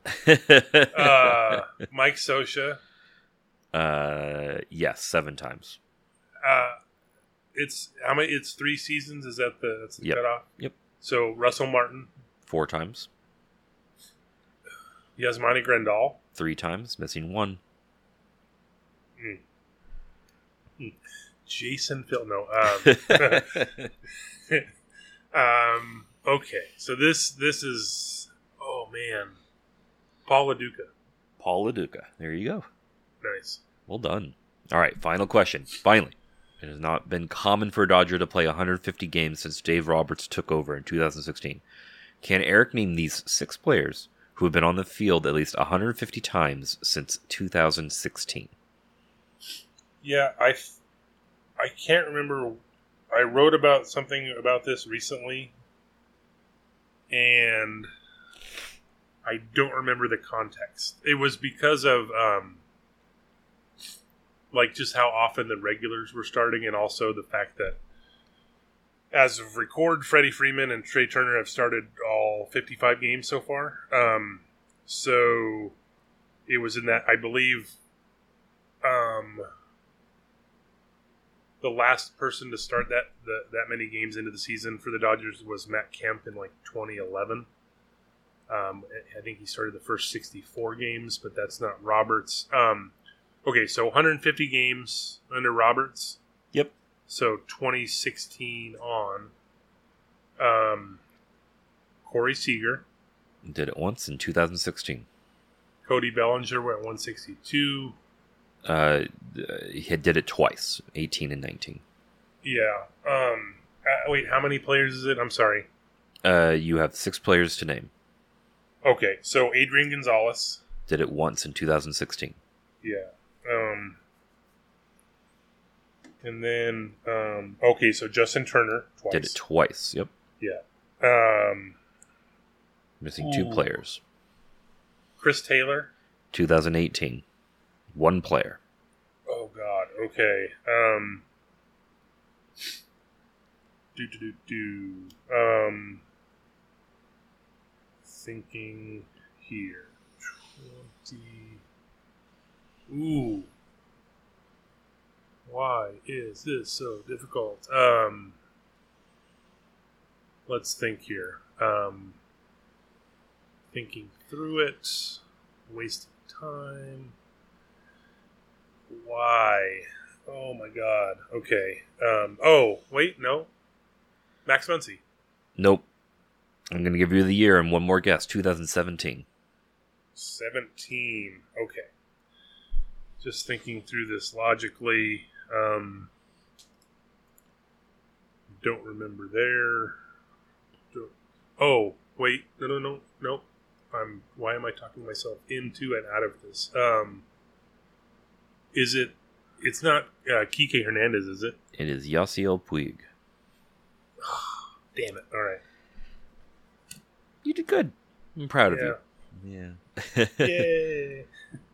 Mike Scioscia. Yes, 7 times. It's how many? It's 3 seasons. Is that that's the Yep. cutoff? Yep. So Russell Martin, 4 times. Yasmani Grandal, 3 times, missing 1. Jason Phil. No. Okay. So this is. Oh man, Paul LaDuca. Paul LaDuca. There you go. Nice. Well done. All right, final question. Finally. It has not been common for a Dodger to play 150 games since Dave Roberts took over in 2016. Can Eric name these 6 players who have been on the field at least 150 times since 2016? Yeah, I can't remember. I wrote about something about this recently, and I don't remember the context. It was because of like just how often the regulars were starting, and also the fact that as of record, Freddie Freeman and Trey Turner have started all 55 games so far. So it was in that, I believe, the last person to start that many games into the season for the Dodgers was Matt Kemp in like 2011. I think he started the first 64 games, but that's not Roberts. Okay, so 150 games under Roberts. Yep. So 2016 on. Corey Seager. Did it once in 2016. Cody Bellinger went 162. He did it twice, 18 and 19. Yeah. Wait, how many players is it? I'm sorry. You have 6 players to name. Okay, so Adrian Gonzalez. Did it once in 2016. Yeah. And then, okay, so Justin Turner twice. Did it twice, yep. Yeah. Missing 2 players. Chris Taylor. 2018. 1 player. Oh, God. Okay. Thinking here. 20. Ooh. Why is this so difficult? Let's think here. Thinking through it. Wasting time. Why? Oh my God. Okay. Oh, wait, no. Max Muncy. Nope. I'm going to give you the year and one more guess. 2017. 17. Okay. Just thinking through this logically. Don't remember there. Oh, wait. No. Why am I talking myself into and out of this? Is it? It's not Kike Hernandez, is it? It is Yasiel Puig. Damn it! All right. You did good. I'm proud of you. Yeah. Yay!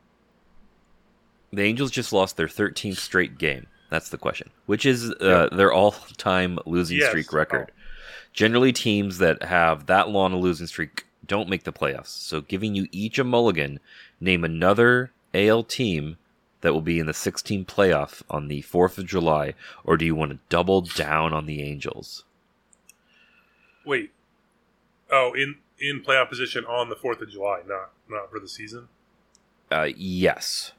The Angels just lost their 13th straight game. That's the question. Which is their all-time losing streak record. Generally, teams that have that long a losing streak don't make the playoffs. So giving you each a mulligan, name another AL team that will be in the 16 playoff on the 4th of July, or do you want to double down on the Angels? Wait. Oh, in playoff position on the 4th of July, not for the season? Yes.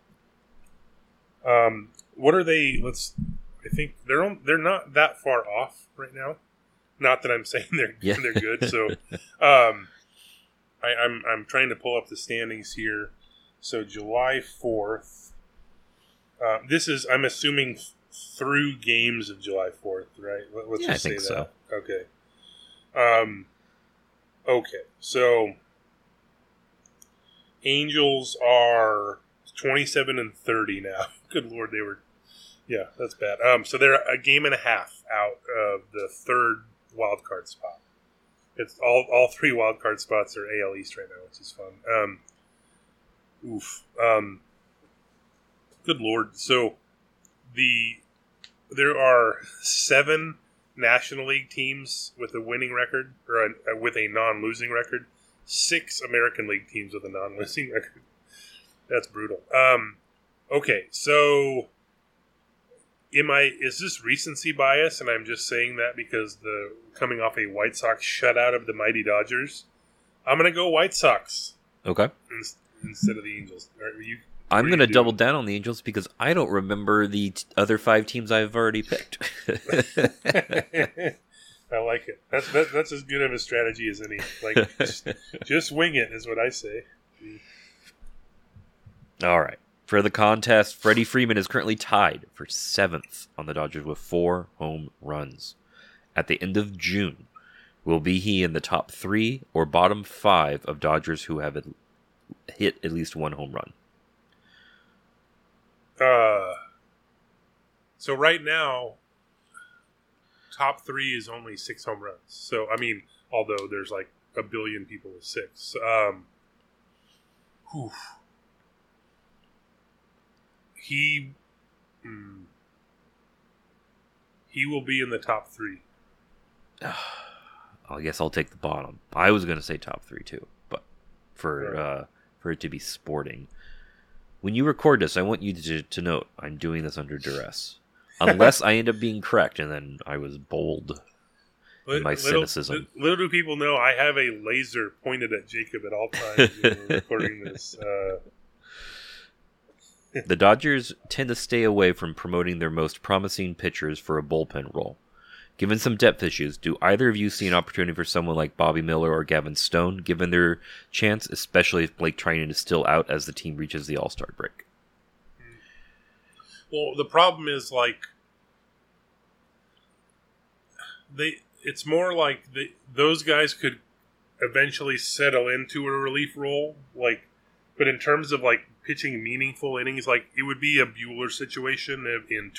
What are they? I think they're not that far off right now. Not that I'm saying they're good. So, I'm trying to pull up the standings here. So July 4th. I'm assuming through games of July 4th, right? Let's just say that. So. Okay. Okay. So Angels are 27-30 now. Good Lord, yeah, that's bad. So they're a game and a half out of the third wild card spot. It's all three wild card spots are AL East right now, which is fun. Good Lord. So there are 7 National League teams with a winning record, or with a non-losing record. 6 American League teams with a non-losing record. That's brutal. Okay, so is this recency bias, and I'm just saying that because coming off a White Sox shutout of the mighty Dodgers? I'm going to go White Sox. Okay. Instead of the Angels. I'm going to double down on the Angels because I don't remember the other 5 teams I've already picked. I like it. That's as good of a strategy as any. Like, just wing it is what I say. All right. For the contest, Freddie Freeman is currently tied for 7th on the Dodgers with 4 home runs. At the end of June, will be he in the top 3 or bottom 5 of Dodgers who have hit at least 1 home run? So right now, top 3 is only 6 home runs. So, I mean, although there's like a billion people with 6. He will be in the top 3. I guess I'll take the bottom. I was going to say top 3 too, but for it to be sporting. When you record this, I want you to note I'm doing this under duress. Unless I end up being correct, and then I was bold in my cynicism. Little do people know I have a laser pointed at Jacob at all times when we're recording this. The Dodgers tend to stay away from promoting their most promising pitchers for a bullpen role. Given some depth issues, do either of you see an opportunity for someone like Bobby Miller or Gavin Stone, given their chance, especially if Blake Treinen is still out as the team reaches the All-Star break? Well, the problem is, like, it's more like those guys could eventually settle into a relief role, like, but in terms of, like, pitching meaningful innings, like, it would be a Buehler situation in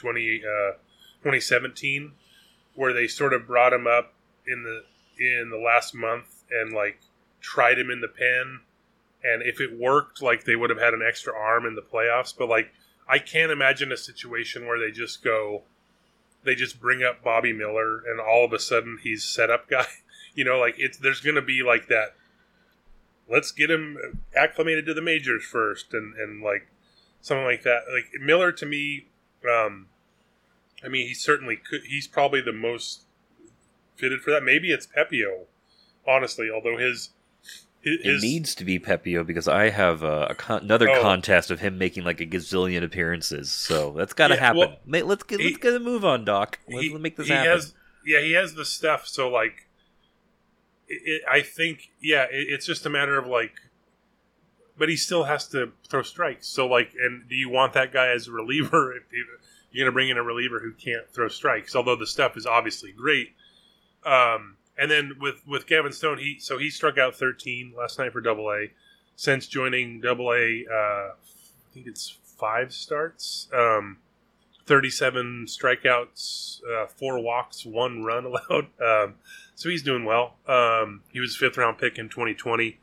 2017, where they sort of brought him up in the last month and, like, tried him in the pen, and if it worked, like, they would have had an extra arm in the playoffs. But, like, I can't imagine a situation where they just bring up Bobby Miller and all of a sudden he's setup guy. You know, like, there's going to be like that. Let's get him acclimated to the majors first, and like something like that. Like, Miller, to me, I mean, he certainly could. He's probably the most fitted for that. Maybe it's Pepio, honestly. Although it needs to be Pepio because I have another contest of him making like a gazillion appearances. So that's got to happen. Well, let's get a move on, Doc. Let's make this happen. He has the stuff. So like, I think it's just a matter of like, but he still has to throw strikes. So like, and do you want that guy as a reliever? If you're going to bring in a reliever who can't throw strikes, although the stuff is obviously great. And then with Gavin Stone, he struck out 13 last night for Double-A. Since joining Double-A, I think it's 5 starts, 37 strikeouts, 4 walks, 1 run allowed. So he's doing well. He was a 5th-round pick in 2020.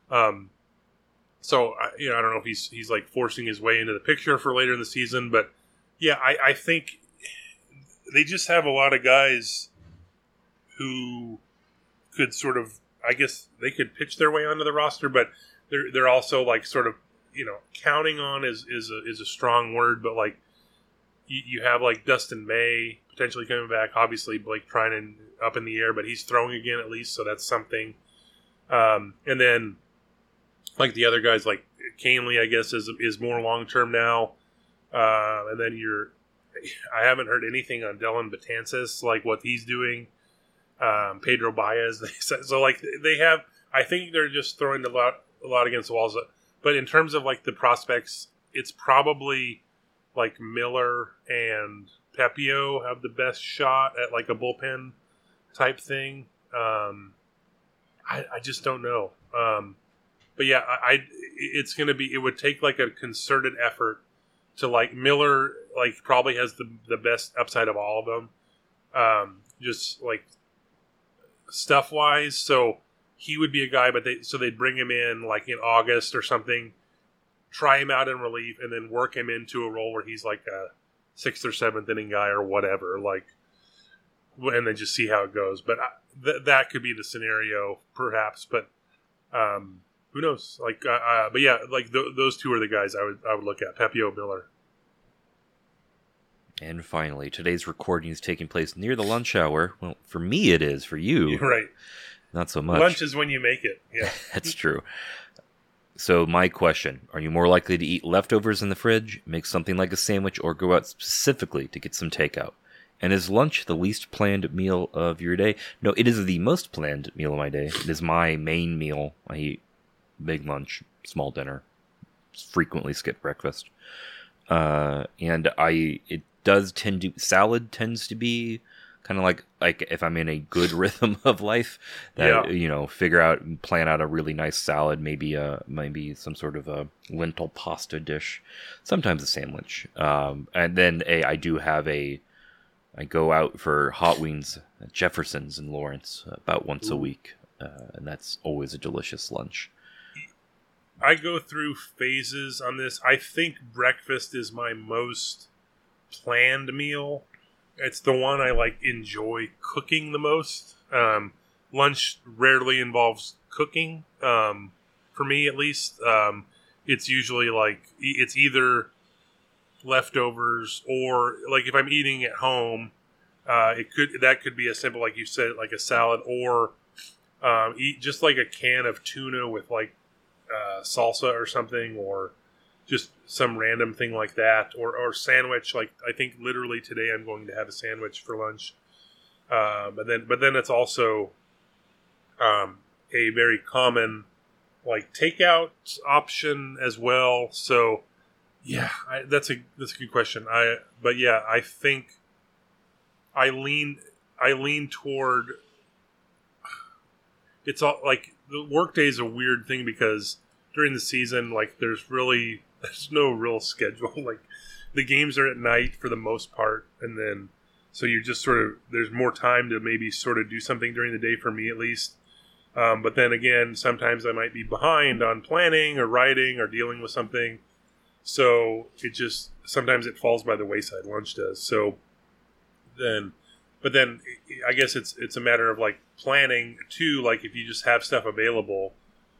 So I don't know if he's like forcing his way into the picture for later in the season, but yeah, I think they just have a lot of guys who could sort of, I guess they could pitch their way onto the roster, but they're also like sort of, counting on is a strong word, but like you have like Dustin May potentially coming back, obviously Blake Treinen up in the air, but he's throwing again at least, so that's something. And then like the other guys like Canely, I guess is more long term now. And then I haven't heard anything on Dylan Betances, like what he's doing. Pedro Baez. So like they have I think they're just throwing a lot against the walls. But in terms of like the prospects, it's probably like Miller and Pepio have the best shot at like a bullpen type thing. I just don't know. But yeah, it's going to be, it would take like a concerted effort to like Miller, like probably has the best upside of all of them. Just like stuff wise. So he would be a guy, but they'd bring him in like in August or something, try him out in relief, and then work him into a role where he's like a 6th or 7th inning guy or whatever, like, and then just see how it goes. But that could be the scenario, perhaps. But who knows? Like, but yeah, like those two are the guys I would look at: Pepio, Miller. And finally, today's recording is taking place near the lunch hour. Well, for me, it is. For you, right? Not so much. Lunch is when you make it. Yeah, that's true. So my question, are you more likely to eat leftovers in the fridge, make something like a sandwich, or go out specifically to get some takeout? And is lunch the least planned meal of your day? No, it is the most planned meal of my day. It is my main meal. I eat big lunch, small dinner, frequently skip breakfast. Salad tends to be kind of like if I'm in a good rhythm of life, that figure out and plan out a really nice salad, maybe some sort of a lentil pasta dish, sometimes a sandwich, and then I go out for hot wings at Jefferson's in Lawrence about once a week, and that's always a delicious lunch. I go through phases on this. I think breakfast is my most planned meal. It's the one I enjoy cooking the most. Lunch rarely involves cooking, for me at least. It's usually it's either leftovers or if I'm eating at home, that could be as simple, like you said, like a salad, or eat just like a can of tuna with salsa or something, or just some random thing like that, or sandwich. I think literally today I'm going to have a sandwich for lunch. But then it's also a very common takeout option as well. So yeah, that's a good question. I think I lean toward. It's all the workday is a weird thing because during the season, there's no real schedule. The games are at night for the most part, and then so you're just there's more time to maybe do something during the day, for me at least. But then again, sometimes I might be behind on planning or writing or dealing with something, so sometimes it falls by the wayside. Lunch does. So then I guess it's a matter of planning too. If you just have stuff available,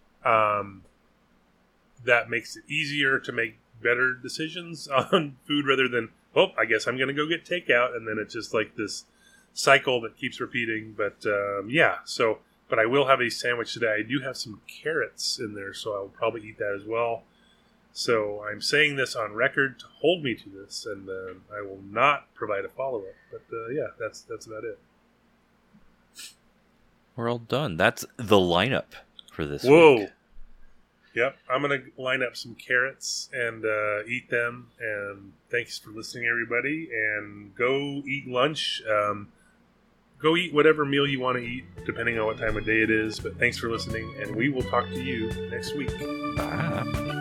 that makes it easier to make better decisions on food rather than, I guess I'm going to go get takeout. And then it's just this cycle that keeps repeating. But but I will have a sandwich today. I do have some carrots in there, so I'll probably eat that as well. So I'm saying this on record to hold me to this, and I will not provide a follow-up. But that's about it. We're all done. That's the lineup for this Whoa. week. Yep, I'm going to line up some carrots and eat them. And thanks for listening, everybody. And go eat lunch. Go eat whatever meal you want to eat, depending on what time of day it is. But thanks for listening, and we will talk to you next week. Bye.